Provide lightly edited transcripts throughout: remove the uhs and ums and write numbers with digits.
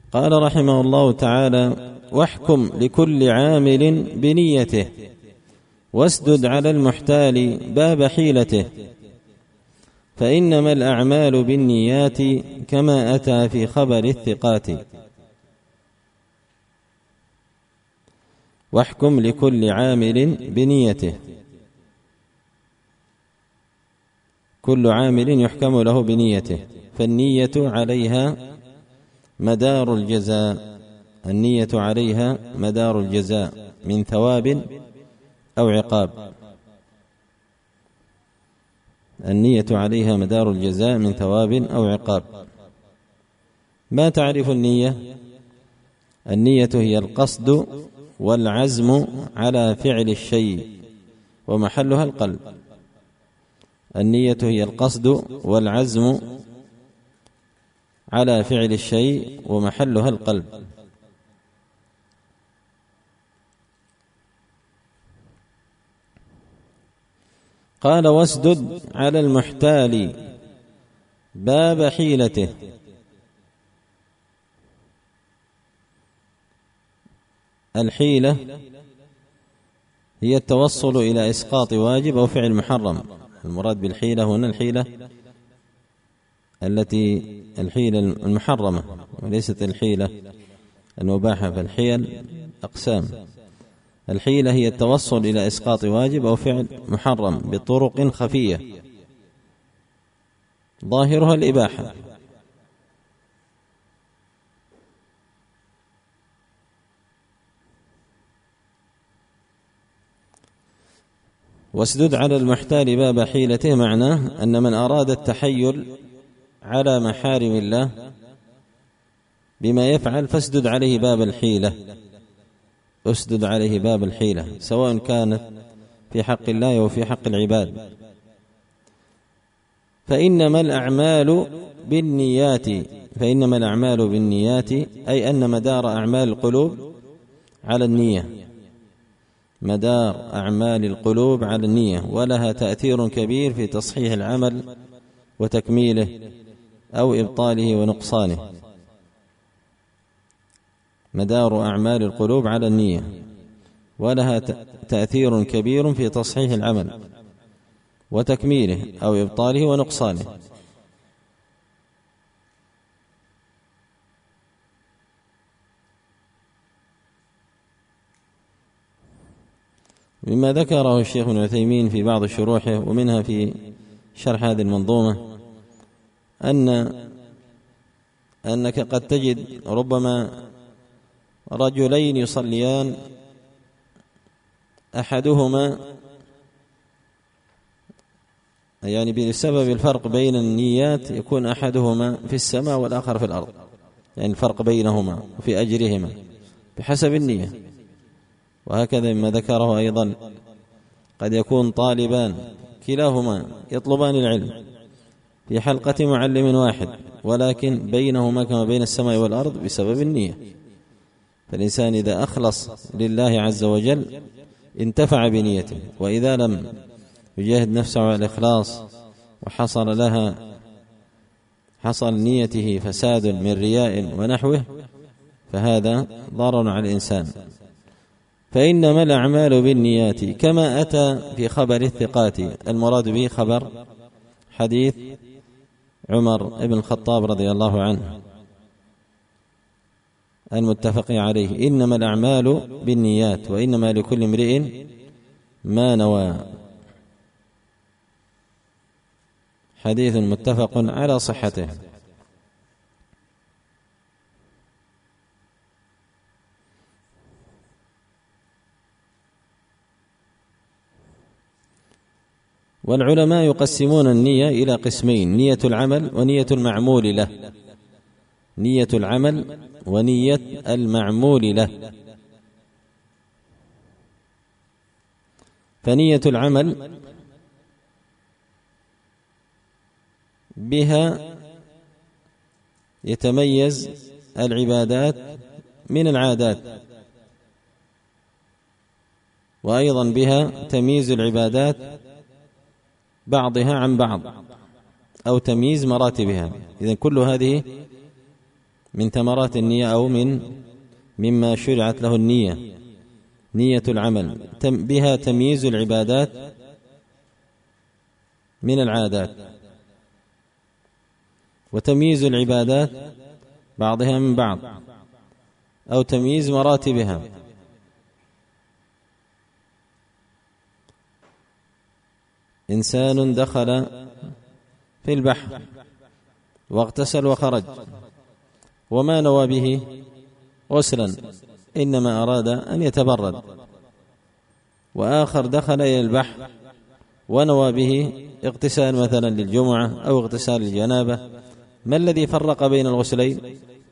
قال رحمه الله تعالى: واحكم لكل عامل بنيته، واسدد على المحتال باب حيلته، فإنما الأعمال بالنيات كما أتى في خبر الثقات. واحكم لكل عامل بنيته، كل عامل يحكم له بنيته، فالنية عليها مدار الجزاء، النية عليها مدار الجزاء من ثواب أو عقاب، النية عليها مدار الجزاء من ثواب أو عقاب. ما تعرف النية؟ النية هي القصد والعزم على فعل الشيء ومحلها القلب. النية هي القصد والعزم على فعل الشيء ومحلها القلب. قال: واسدد على المحتال باب حيلته. الحيلة هي التوصل إلى إسقاط واجب أو فعل محرم. المراد بالحيلة هنا الحيلة الحيلة المحرمة وليست الحيلة المباحة، فالحيل أقسام. الحيلة هي التوصل إلى إسقاط واجب أو فعل محرم بطرق خفية ظاهرها الإباحة. واسدد على المحتال باب حيلته، معناه أن من أراد التحيل على محارم الله بما يفعل فاسدد عليه باب الحيلة، اسدد عليه باب الحيلة، سواء كانت في حق الله أو في حق العباد. فإنما الأعمال بالنيات، فإنما الأعمال بالنيات أي أن مدار أعمال القلوب على النية، مدار أعمال القلوب على النية، ولها تأثير كبير في تصحيح العمل وتكميله أو إبطاله ونقصانه. مدار أعمال القلوب على النية ولها تأثير كبير في تصحيح العمل وتكميله أو إبطاله ونقصانه. مما ذكره الشيخ ابن عثيمين في بعض شروحه ومنها في شرح هذه المنظومة أنك قد تجد ربما رجلين يصليان، أحدهما يعني بسبب الفرق بين النيات يكون أحدهما في السماء والآخر في الأرض، يعني الفرق بينهما وفي أجرهما بحسب النية. وهكذا مما ذكره أيضا قد يكون طالبان كلاهما يطلبان العلم في حلقة معلم واحد، ولكن بينهما كما بين السماء والأرض بسبب النية. فالإنسان إذا أخلص لله عز وجل انتفع بنيته، وإذا لم يجاهد نفسه على الإخلاص حصل نيته فساد من رياء ونحوه، فهذا ضرر على الإنسان. فإنما الأعمال بالنيات كما أتى في خبر الثقات، المراد به خبر حديث عمر بن الخطاب رضي الله عنه المتفق عليه: إنما الأعمال بالنيات وإنما لكل امرئ ما نوى. حديث متفق على صحته. والعلماء يقسمون النية إلى قسمين: نية العمل ونية المعمول له. نية العمل ونية المعمول له. فنية العمل بها يتميز العبادات من العادات، وأيضا بها تمييز العبادات بعضها عن بعض أو تمييز مراتبها. إذن كل هذه من ثمرات النية أو مما شرعت له النية، نية العمل بها تمييز العبادات من العادات، وتمييز العبادات بعضها من بعض، أو تمييز مراتبها. إنسان دخل في البحر واغتسل وخرج وما نوى به غسلا، إنما أراد أن يتبرد، وآخر دخل إلى البحر ونوى به اغتسال مثلا للجمعة أو اغتسال للجنابة. ما الذي فرق بين الغسلين؟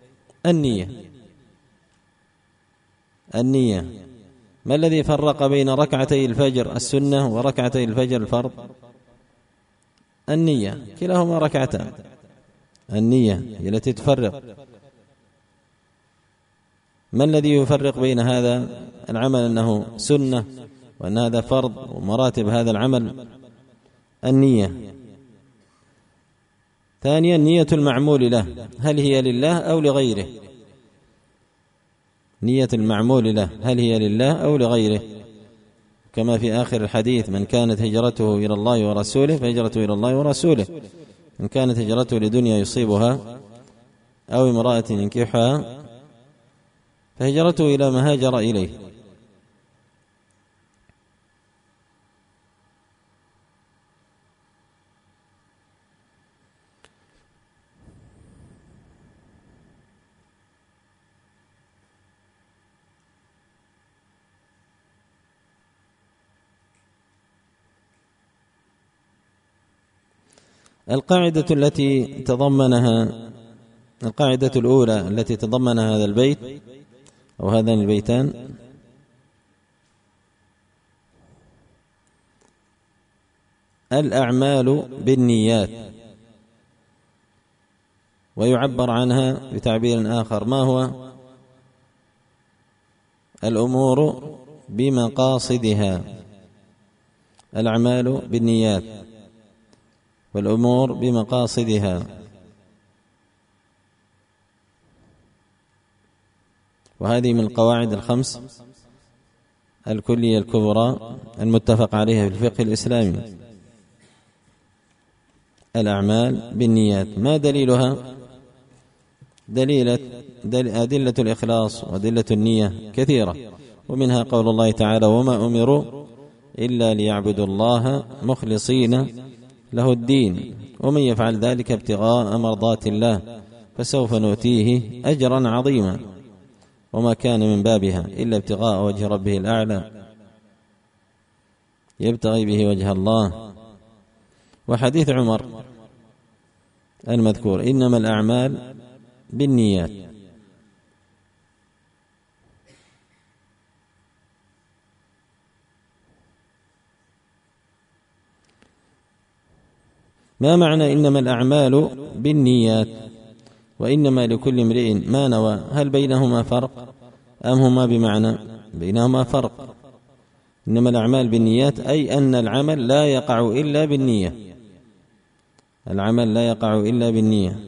النية. ما الذي فرق بين ركعتي الفجر السنة وركعتي الفجر الفرض؟ النية، كلاهما ركعتان. النية هي التي تفرق. ما الذي يفرق بين هذا العمل أنه سنة وأن هذا فرض ومراتب هذا العمل؟ النية. ثانيا نية المعمول له، هل هي لله أو لغيره؟ نية المعمول له هل هي لله أو لغيره؟ كما في آخر الحديث: من كانت هجرته إلى الله ورسوله فهجرته إلى الله ورسوله، من كانت هجرته لدنيا يصيبها أو امرأة ينكحها فهجرته إلى ما هاجر إليه. القاعدة الأولى التي تضمنها هذا البيت أو هذان البيتان: الأعمال بالنيات. ويعبر عنها بتعبير آخر: ما هو؟ الأمور بمقاصدها. الأعمال بالنيات والأمور بمقاصدها. وهذه من القواعد الخمس الكلية الكبرى المتفق عليها في الفقه الإسلامي. الأعمال بالنيات. ما دليلها؟ أدلة الإخلاص وأدلة النية كثيرة، ومنها قول الله تعالى: وما أمروا إلا ليعبدوا الله مخلصين له الدين ومن يفعل ذلك ابتغاء مرضات الله فسوف نؤتيه أجرا عظيما، وما كان من بابها إلا ابتغاء وجه ربه الأعلى يبتغي به وجه الله. وحديث عمر المذكور: إنما الأعمال بالنيات. ما معنى إنما الأعمال بالنيات وإنما لكل امرئ ما نوى؟ هل بينهما فرق أم هما بمعنى؟ بينهما فرق. إنما الأعمال بالنيات أي أن العمل لا يقع إلا بالنية. العمل لا يقع إلا بالنية.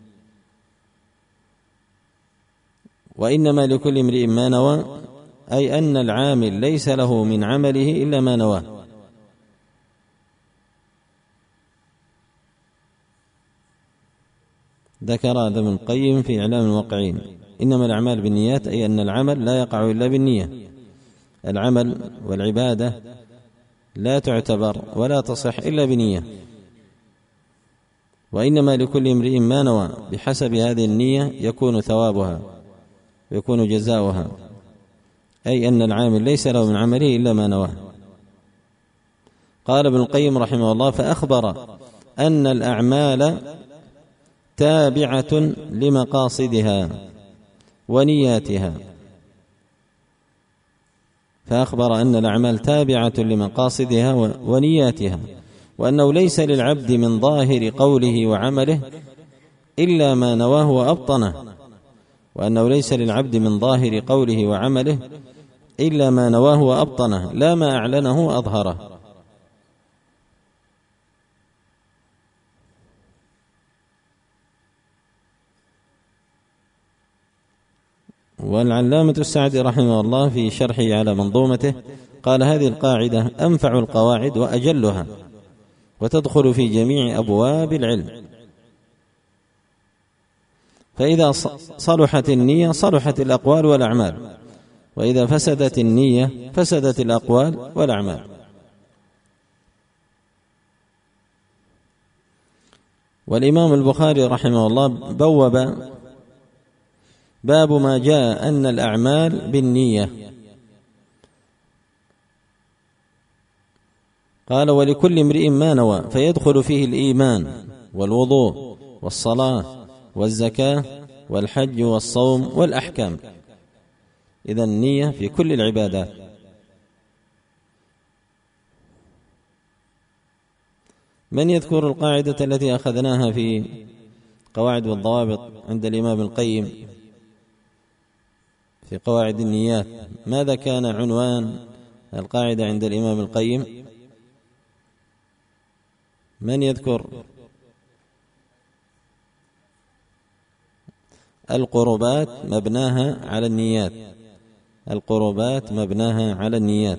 وإنما لكل امرئ ما نوى أي أن العامل ليس له من عمله إلا ما نواه. ذكر هذا ابن القيم في إعلام الموقعين: إنما الأعمال بالنيات أي أن العمل لا يقع إلا بالنية. العمل والعبادة لا تعتبر ولا تصح إلا بنية. وإنما لكل امرئ ما نوى، بحسب هذه النية يكون ثوابها ويكون جزاؤها، أي أن العامل ليس له من عمله إلا ما نواه. قال ابن القيم رحمه الله: فأخبر أن الأعمال تابعة لمقاصدها ونياتها. فأخبر أن الأعمال تابعة لمقاصدها ونياتها، وأنه ليس للعبد من ظاهر قوله وعمله إلا ما نواه وأبطنه. وأنه ليس للعبد من ظاهر قوله وعمله إلا ما نواه وأبطنه، لا ما أعلنه وأظهره. والعلامة السعدي رحمه الله في شرحه على منظومته قال: هذه القاعدة أنفع القواعد وأجلها، وتدخل في جميع أبواب العلم. فإذا صلحت النية صلحت الأقوال والأعمال، وإذا فسدت النية فسدت الأقوال والأعمال. والإمام البخاري رحمه الله بوب باب ما جاء أن الأعمال بالنية. قال: ولكل امرئ ما نوى، فيدخل فيه الإيمان والوضوء والصلاة والزكاة والحج والصوم والأحكام. إذن النية في كل العبادات. من يذكر القاعدة التي أخذناها في قواعد والضوابط عند الإمام القيم في قواعد النيات؟ ماذا كان عنوان القاعدة عند الإمام القيم؟ من يذكر؟ القربات مبناها على النيات. القربات مبناها على النيات.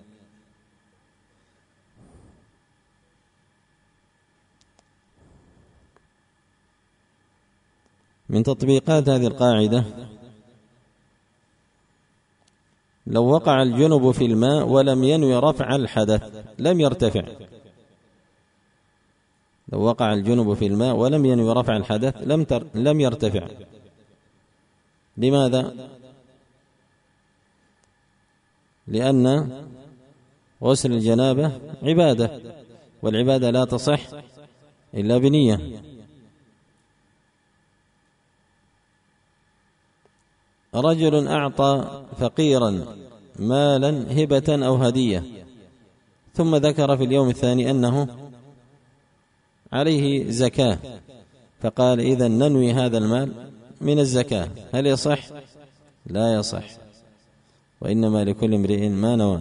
من تطبيقات هذه القاعدة: لو وقع الجنب في الماء ولم ينوي رفع الحدث لم يرتفع. لو وقع الجنب في الماء ولم ينوي رفع الحدث لم يرتفع. لماذا؟ لأن غسل الجنابة عبادة، والعبادة لا تصح إلا بنية. رجل أعطى فقيرا مالا هبة أو هدية، ثم ذكر في اليوم الثاني أنه عليه زكاة، فقال: إذن ننوي هذا المال من الزكاة، هل يصح؟ لا يصح، وإنما لكل امرئ ما نوى.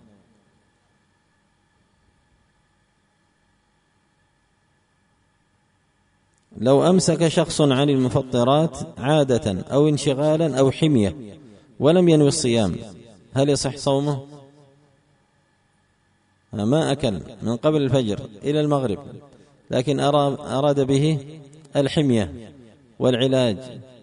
لو أمسك شخص عن المفطرات عادة أو انشغالا أو حمية ولم ينوي الصيام، هل يصح صومه؟ ما أكل من قبل الفجر إلى المغرب، لكن أراد به الحمية والعلاج،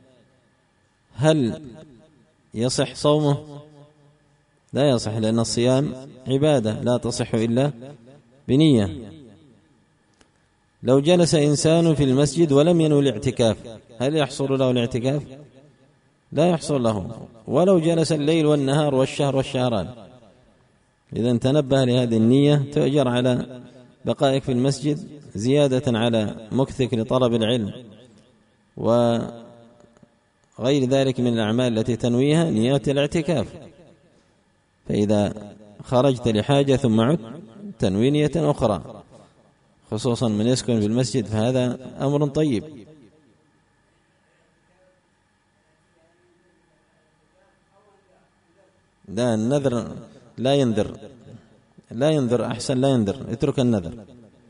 هل يصح صومه؟ لا يصح، لأن الصيام عبادة لا تصح إلا بنية. لو جلس إنسان في المسجد ولم ينوي الاعتكاف، هل يحصل له الاعتكاف؟ لا يحصل له، ولو جلس الليل والنهار والشهر والشهران. إذا تنبه لهذه النية تؤجر على بقائك في المسجد، زيادة على مكثك لطلب العلم وغير ذلك من الأعمال التي تنويها نية الاعتكاف. فإذا خرجت لحاجة ثم عدت تنوي نية أخرى، خصوصا من يسكن في المسجد، فهذا أمر طيب. لا، النذر لا ينذر، لا ينذر، أحسن لا ينذر، اترك النذر.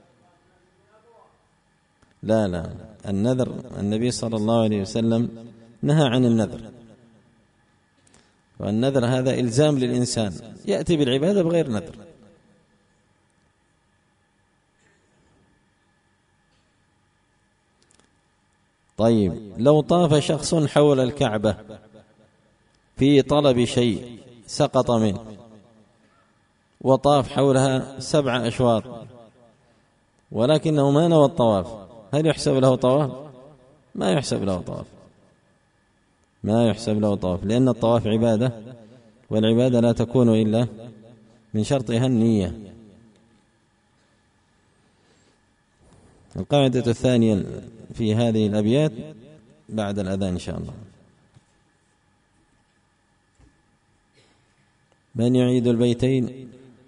لا، النذر النبي صلى الله عليه وسلم نهى عن النذر، والنذر هذا إلزام للإنسان، يأتي بالعبادة بغير نذر. طيب، لو طاف شخص حول الكعبة في طلب شيء سقط منه، وطاف حولها 7 أشواط ولكنه ما نوى الطواف، هل يحسب له طواف؟ ما يحسب له طواف، ما يحسب له طواف، لأن الطواف عبادة، والعبادة لا تكون إلا من شرطها النية. القاعدة الثانية في هذه الأبيات بعد الأذان إن شاء الله. من يعيد البيتين؟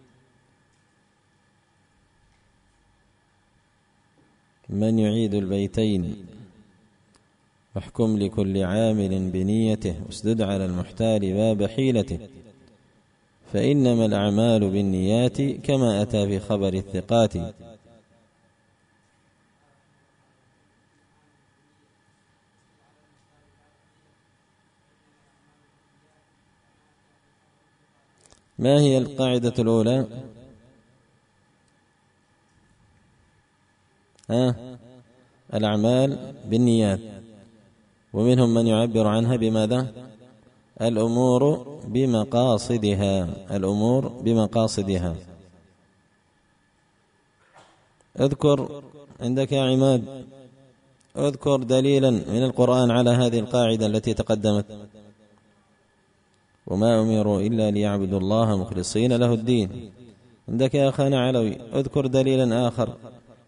من يعيد البيتين؟ واحكم لكل عامل بنيته، واسدد على المحتال باب حيلته، فإنما الأعمال بالنيات كما أتى في خبر الثقات. ما هي القاعدة الأولى؟ الأعمال بالنيات، ومنهم من يعبر عنها بماذا؟ الأمور بمقاصدها. الأمور بمقاصدها. اذكر عندك يا عماد، اذكر دليلا من القرآن على هذه القاعدة التي تقدمت: وما أمروا إلا ليعبدوا الله مخلصين له الدين. عندك يا أخانا علوي، اذكر دليلا آخر.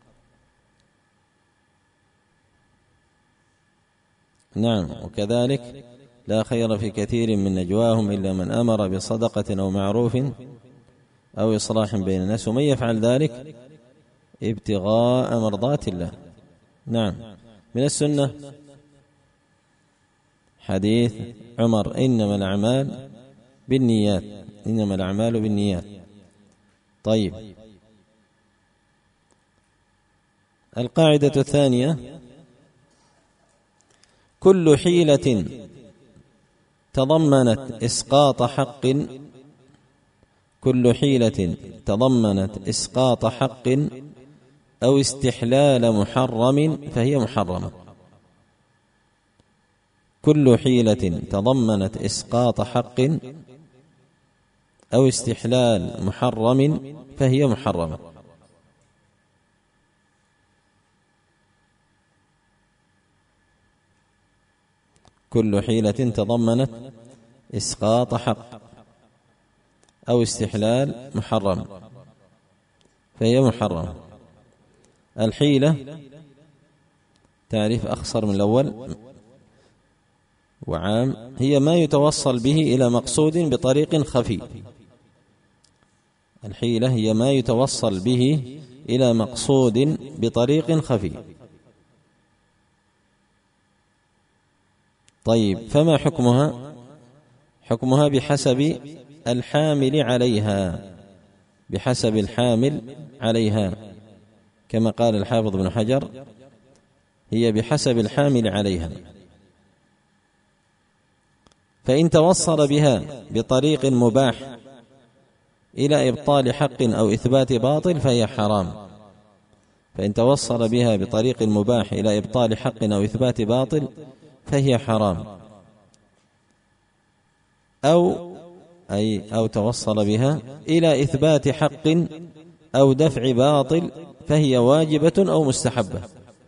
نعم. وكذلك لا خير في كثير من نجواهم إلا من أمر بصدقة أو معروف أو إصلاح بين الناس ومن يفعل ذلك ابتغاء مرضات الله. نعم. من السنة حديث عمر: إنما الأعمال بالنيات. إنما الأعمال بالنيات. طيب، القاعدة الثانية: كل حيلة تضمنت إسقاط حق، كل حيلة تضمنت إسقاط حق أو استحلال محرم فهي محرمة. كل حيلة تضمنت إسقاط حق أو استحلال محرم فهي محرمة. كل حيلة تضمنت إسقاط حق أو استحلال محرم فهي محرمة. الحيلة تعريف أخصر من الأول وعام: هي ما يتوصل به إلى مقصود بطريق خفي. الحيلة هي ما يتوصل به إلى مقصود بطريق خفي. طيب، فما حكمها؟ حكمها بحسب الحامل عليها، بحسب الحامل عليها، كما قال الحافظ ابن حجر: هي بحسب الحامل عليها. فإن توصل بها بطريق مباح إلى إبطال حق أو إثبات باطل فهي حرام. فإن توصل بها بطريق مباح إلى إبطال حق أو إثبات باطل فهي حرام. أو توصل بها إلى إثبات حق أو دفع باطل فهي واجبة أو مستحبة.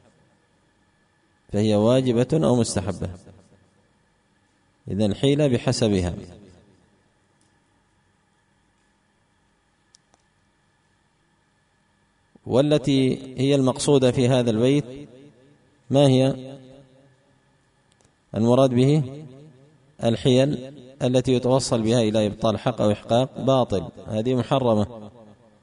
فهي واجبة أو مستحبة. إذن الحيلة بحسبها. والتي هي المقصودة في هذا البيت ما هي؟ المراد به الحيل التي يتوصل بها إلى إبطال حق أو إحقاق باطل، هذه محرمة.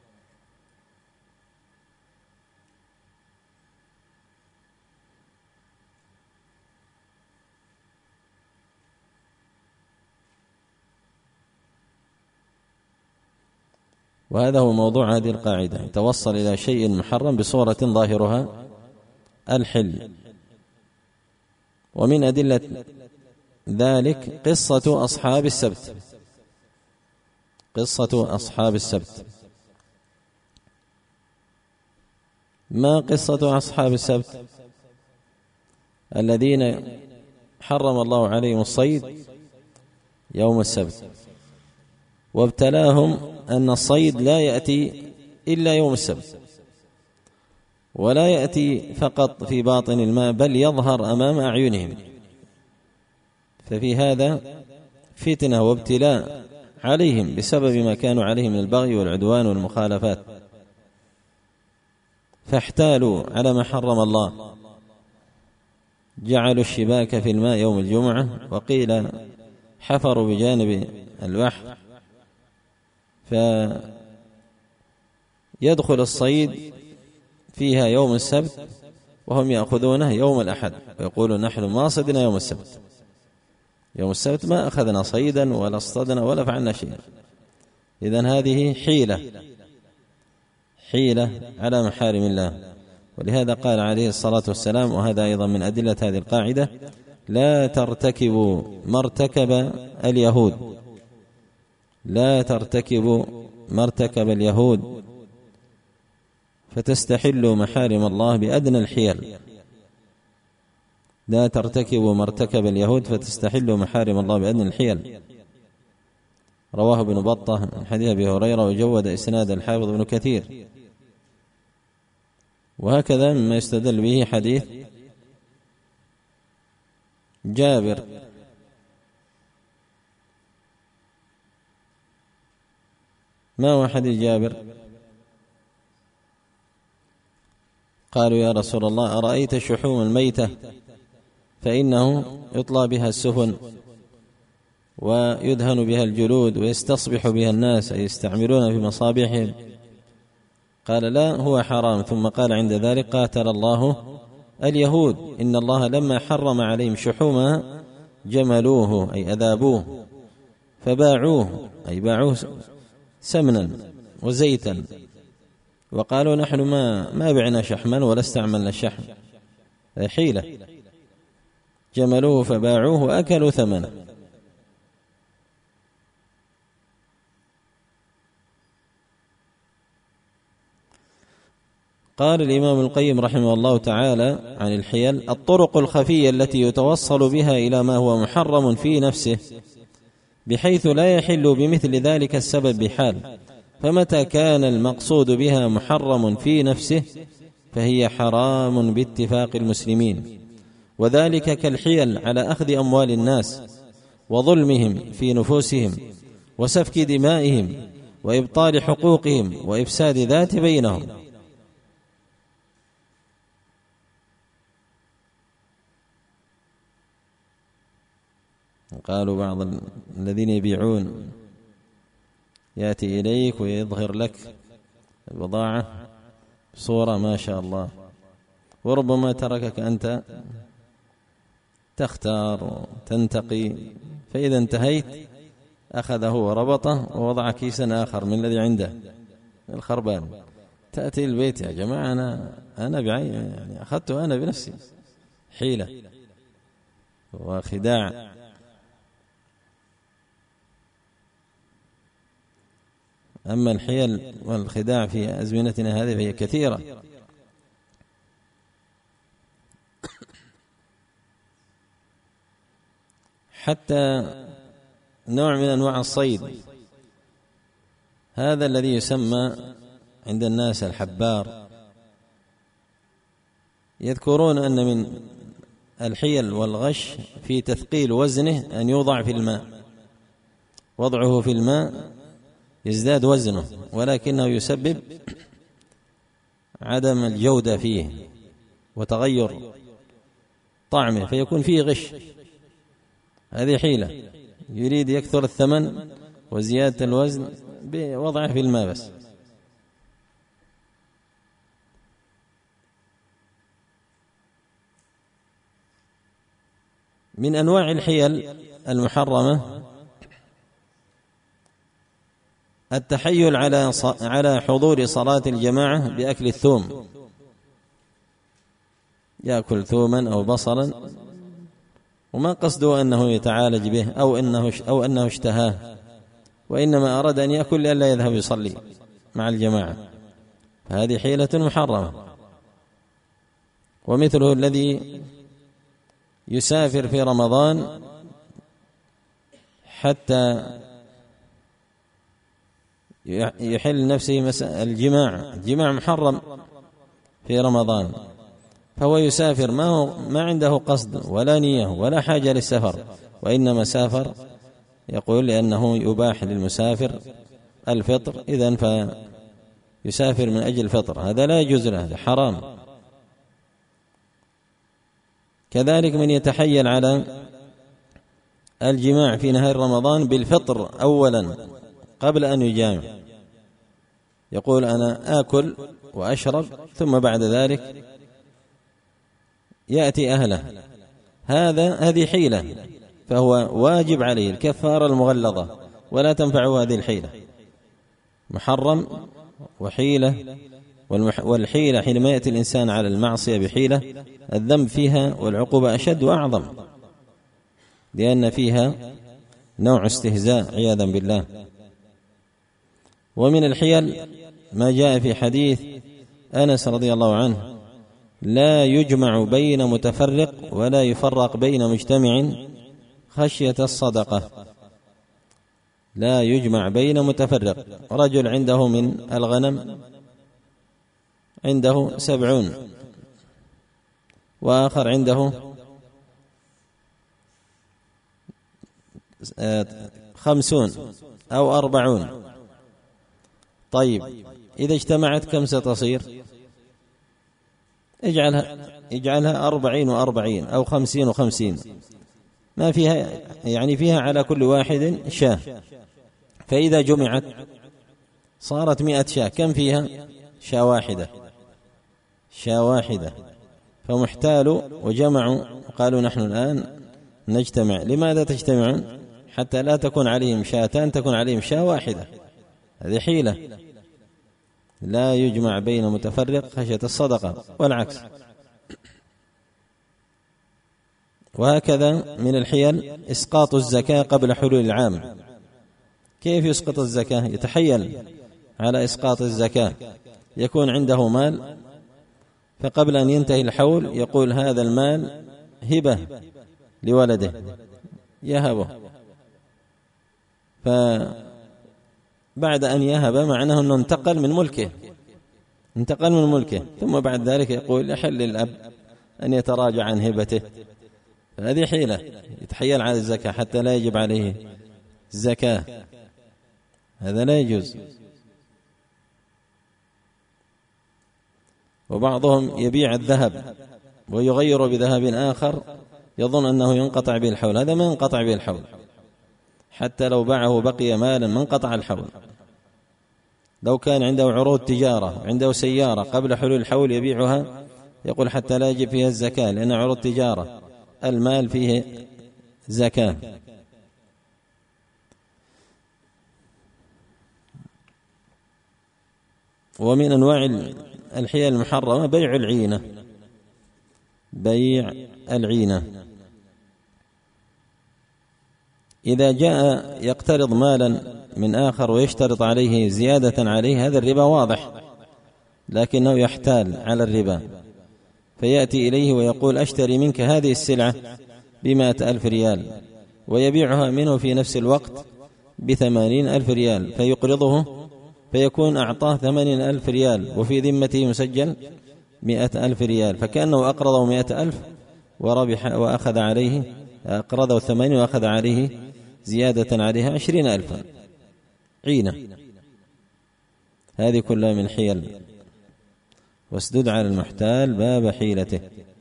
وهذا هو موضوع هذه القاعدة: يتوصل إلى شيء محرم بصورة ظاهرها الحل. ومن أدلة ذلك قصة أصحاب السبت. قصة أصحاب السبت. ما قصة أصحاب السبت؟ الذين حرم الله عليهم الصيد يوم السبت، وابتلاهم أن الصيد لا يأتي إلا يوم السبت، ولا يأتي فقط في باطن الماء بل يظهر أمام أعينهم. ففي هذا فتنة وابتلاء عليهم بسبب ما كانوا عليه من البغي والعدوان والمخالفات، فاحتالوا على ما حرم الله. جعلوا الشباك في الماء يوم الجمعة، وقيل حفروا بجانب البحر، فيدخل الصيد فيها يوم السبت وهم يأخذونه يوم الأحد، ويقولون نحن ما صدنا يوم السبت. يوم السبت ما أخذنا صيدا ولا اصطدنا ولا فعلنا شيئا. إذن هذه حيلة على محارم الله. ولهذا قال عليه الصلاة والسلام، وهذا أيضا من أدلة هذه القاعدة: لا ترتكبوا ما ارتكب اليهود لا ترتكبوا ما ارتكب اليهود فتستحلوا محارم الله بأدنى الحيل. لا ترتكبوا ما ارتكب اليهود فتستحلوا محارم الله بأدنى الحيل. رواه ابن بطة من حديث أبي هريرة، وجود إسناد الحافظ ابن كثير. وهكذا مما يستدل به حديث جابر ما هو حديث جابر؟ قالوا يا رسول الله أرأيت الشحوم الميتة فإنه يطلى بها السفن ويدهن بها الجلود ويستصبح بها الناس، أي يستعملون في مصابيحهم. قال لا، هو حرام. ثم قال عند ذلك قاتل الله اليهود إن الله لما حرم عليهم شحومها جملوه أي أذابوه، فباعوه أي باعوه سمنا وزيتا، وقالوا نحن ما بعنا شحما ولا استعملنا الشحم، هذه حيلة. جملوه فباعوه وأكلوا ثمنه. قال الإمام القيم رحمه الله تعالى عن الحيل: الطرق الخفية التي يتوصل بها إلى ما هو محرم في نفسه بحيث لا يحل بمثل ذلك السبب بحال، فمتى كان المقصود بها محرم في نفسه فهي حرام باتفاق المسلمين، وذلك كالحيل على أخذ أموال الناس وظلمهم في نفوسهم وسفك دمائهم وإبطال حقوقهم وإفساد ذات بينهم. قالوا بعض الذين يبيعون يأتي إليك ويظهر لك البضاعة بصورة ما شاء الله، وربما تركك أنت تختار وتنتقي، فإذا انتهيت أخذه وربطه ووضع كيسا آخر من الذي عنده الخربان. تأتي البيت: يا جماعة أنا بعين يعني أخذته أنا بنفسي. حيلة وخداع. أما الحيل والخداع في أزمنتنا هذه فهي كثيرة. حتى نوع من أنواع الصيد هذا الذي يسمى عند الناس الحبار، يذكرون أن من الحيل والغش في تثقيل وزنه أن يوضع في الماء. وضعه في الماء يزداد وزنه، ولكنه يسبب عدم الجودة فيه وتغير طعمه، فيكون فيه غش. هذه حيلة، يريد يكثر الثمن وزيادة الوزن بوضعه في الماء بس. من أنواع الحيل المحرمة التحيل على حضور صلاة الجماعة بأكل الثوم، يأكل ثوما أو بصلا وما قصده أنه يتعالج به أو أنه اشتهاه، وإنما أراد أن يأكل لئلا يذهب يصلي مع الجماعة، فهذه حيلة محرمة. ومثله الذي يسافر في رمضان حتى يحل نفسه الجماع محرم في رمضان، فهو يسافر ما عنده قصد ولا نية ولا حاجة للسفر، وإنما سافر يقول لأنه يباح للمسافر الفطر، إذن فيسافر من أجل الفطر، هذا لا يجوز له، هذا حرام. كذلك من يتحيل على الجماع في نهار رمضان بالفطر أولا قبل أن يجامع، يقول أنا آكل وأشرب ثم بعد ذلك يأتي أهله، هذه حيلة، فهو واجب عليه الكفارة المغلظة ولا تنفعه هذه الحيلة. محرم وحيلة، والحيلة حينما يأتي الإنسان على المعصية بحيلة الذنب فيها والعقوبة أشد وأعظم، لأن فيها نوع استهزاء عياذا بالله. ومن الحيل ما جاء في حديث أنس رضي الله عنه: لا يجمع بين متفرق ولا يفرق بين مجتمع خشية الصدقة. لا يجمع بين متفرق، رجل عنده من الغنم عنده 70، وآخر عنده 50 أو 40. طيب إذا اجتمعت كم ستصير؟ اجعلها 40 و40 أو 50 و50، ما فيها، يعني فيها على كل واحد شاة. فإذا جمعت صارت 100 شاة، كم فيها؟ شاة واحدة. شاة واحدة. فمحتالوا وجمعوا وقالوا: نحن الآن نجتمع. لماذا تجتمعون؟ حتى لا تكون عليهم شاتان، تكون عليهم شاة واحدة. هذه حيلة. لا يجمع بين متفرق خشية الصدقة، والعكس. وهكذا من الحيل إسقاط الزكاة قبل حلول العام. كيف يسقط الزكاة؟ يتحيل على إسقاط الزكاة. يكون عنده مال، فقبل أن ينتهي الحول يقول: هذا المال هبة لولده، يهبه. فبعد أن يهب معناه أنه انتقل من ملكه، ثم بعد ذلك يقول: يحل للأب أن يتراجع عن هبته. هذه حيلة، يتحيل على الزكاة حتى لا يجب عليه الزكاة. هذا لا يجوز. وبعضهم يبيع الذهب ويغير بذهب آخر يظن أنه ينقطع به الحول. هذا ما ينقطع به الحول، حتى لو باعه بقي مالا ما انقطع الحول. لو كان عنده عروض تجارة، عنده سيارة، قبل حلول الحول يبيعها، يقول: حتى لا يجب فيها الزكاة، لأن عروض تجارة المال فيه زكاة. ومن أنواع الحيل المحرمة بيع العينة. إذا جاء يقترض مالا من آخر ويشترط عليه زيادة عليه، هذا الربا واضح، لكنه يحتال على الربا، فيأتي إليه ويقول: أشتري منك هذه السلعة ب100,000 ريال، ويبيعها منه في نفس الوقت ب80,000 ريال، فيقرضه، فيكون أعطاه 80,000 ريال وفي ذمته مسجل 100,000 ريال، فكأنه أقرضه 100,000 وربح وأخذ عليه، أقرضه 80 وأخذ عليه زيادة عليها 20,000 عينة. هذه كلها من حيل. واسدد على المحتال باب حيلته.